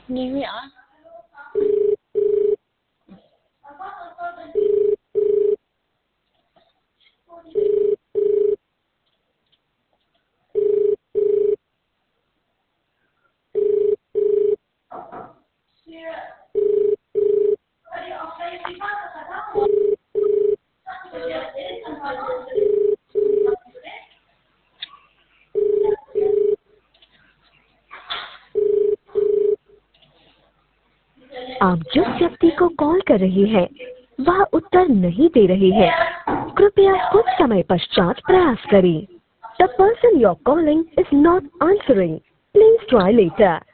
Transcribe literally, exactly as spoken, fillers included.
Nghe mới ở. आप जिस व्यक्ति को कॉल कर रही हैं वह उत्तर नहीं दे रही है। कृपया कुछ समय पश्चात प्रयास करें। The person you are calling is not answering. Please try letter.